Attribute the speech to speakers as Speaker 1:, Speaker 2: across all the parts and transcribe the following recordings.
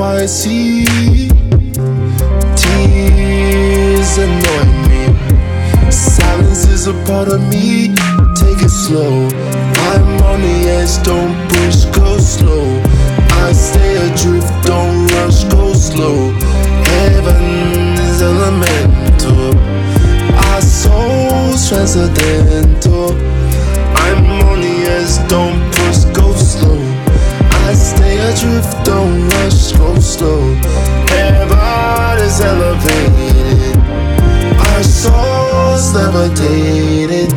Speaker 1: I see. Tears annoy me. Silence is a part of me. Take it slow. I'm on the edge, don't push, go slow. I stay adrift, don't rush, go slow. Heaven is elemental, our souls transcendental. I'm on the edge, don't push, go slow. I stay adrift, don't rush, go slow. Heaven is elevated, our souls levitated.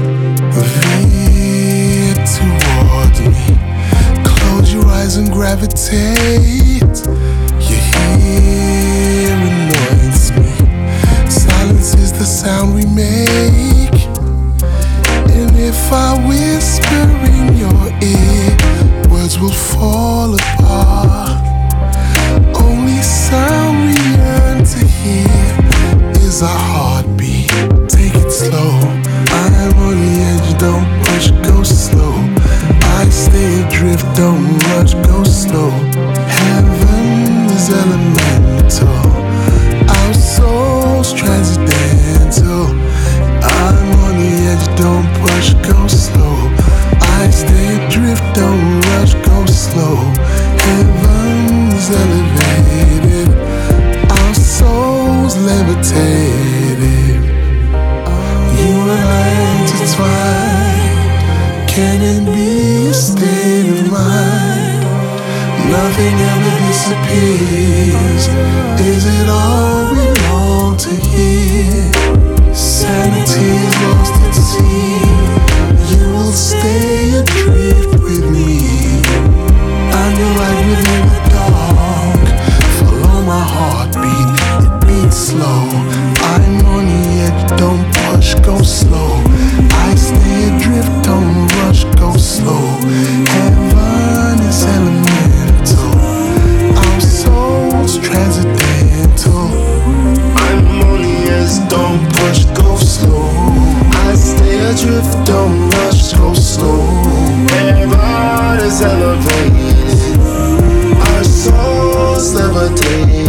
Speaker 2: Veer toward me, close your eyes and gravitate. Your hair anoints me. Silence is the sound we make. And if I whisper in your ear, words will fall apart. Only sound we yearn to hear is our heartbeat. Take it slow. I'm on the edge, don't push, go slow. I stay adrift, don't rush, go slow. Heaven is elemental, our souls transcendental. I'm on the edge, don't push, go slow. I stay adrift, don't rush, go slow. Heaven is elevated, our souls levitated. You and I intertwined. Can it be a state of mind? Nothing ever disappears. Is it all we long to hear? Sanity is lost at sea. You will stay adrift with me. I'm your light within the dark. Follow my heartbeat, it beats slow. I'm on the edge, don't push, go slow. I stay adrift, don't rush, go slow. Heaven is elemental, our souls transcendental.
Speaker 1: I'm on the edge, don't push, go slow. I stay adrift, don't rush, go slow. Heaven is elevated, our souls levitate.